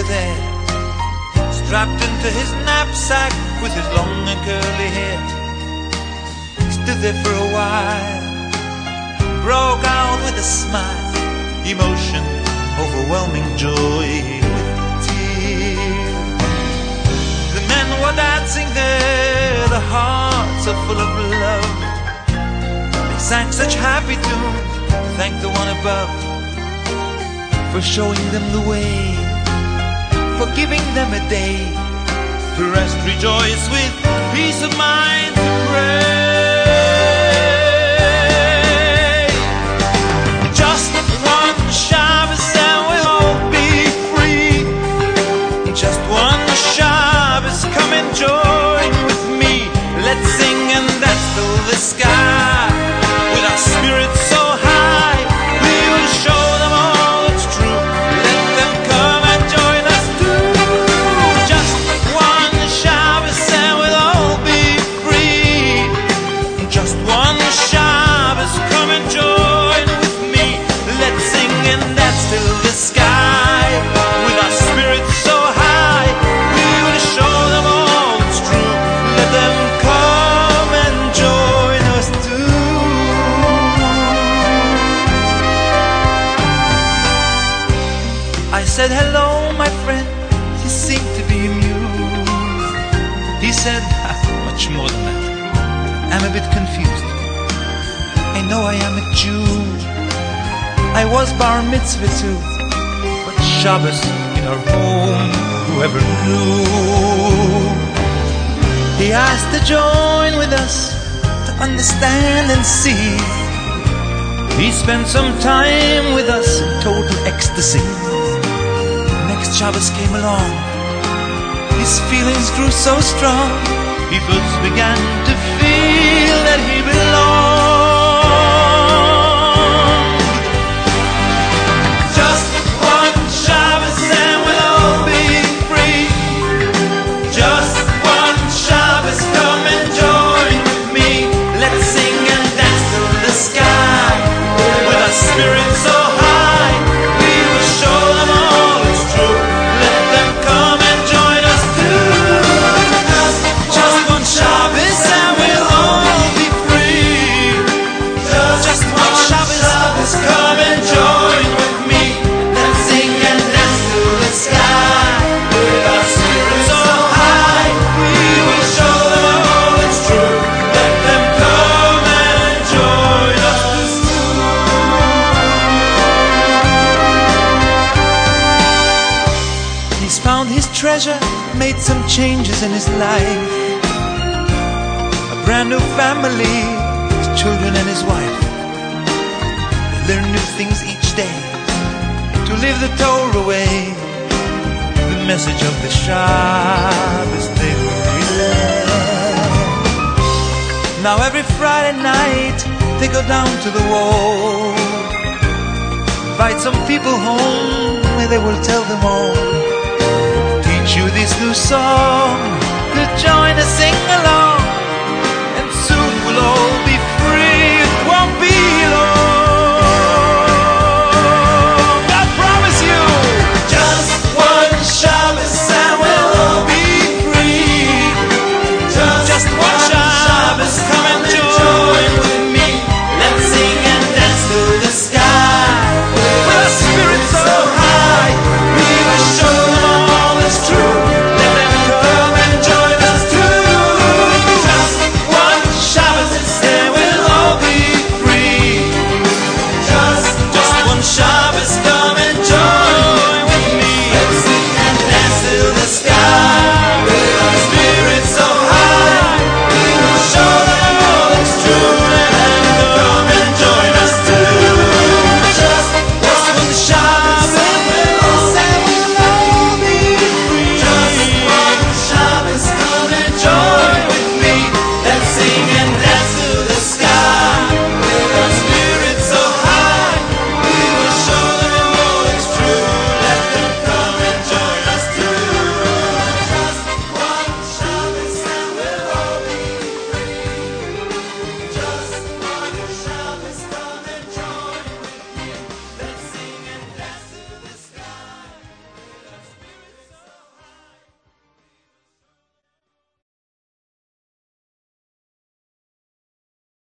over there, strapped into his knapsack with his long and curly hair. He stood there for a while, broke out with a smile, emotion, overwhelming joy with tears. The men were dancing there, the hearts are full of love. They sang such happy tunes, thank the one above for showing them the way, for giving them a day to rest, rejoice with peace of mind to pray. Just one Shabbos and we'll all be free. Just one Shabbos, come and join with me. Let's sing and dance till the sky with our spirits so high. We will show them all it's true. Let them come and join us too. Just one Shabbos and we'll all be free. Just one Shabbos, come and join with me. Let's sing and dance till the sky with our spirits so high. We will show them all it's true. Let them come and join us too. I said, hello, my friend. He seemed to be amused. He said, much more than that. I'm a bit confused. I know I am a Jew. I was bar mitzvah too. But Shabbos in our home, whoever knew? He asked to join with us, to understand and see. He spent some time with us in total ecstasy. Next Shabbos came along. His feelings grew so strong. He first began to feel that he belonged. Just one Shabbos and we'll all be free. Just one Shabbos, come and join with me. Let's sing and dance till the sky with our spirits so high. We will show them all it's true. Let them come and join us too. Just one Shabbos and we'll all be free. Just one Shabbos, come and join with me. Let's sing and dance till the sky with our spirits so high. We will show them all it's true. Let them come and join us too. He's found his treasure, made some changes in his life. A brand new family, his children and his wife. They learn new things each day to live the Torah way. The message of the Shabbos they will relay. Now every Friday night they go down to the wall, invite some people home and they will tell them all. Teach you this new song to join us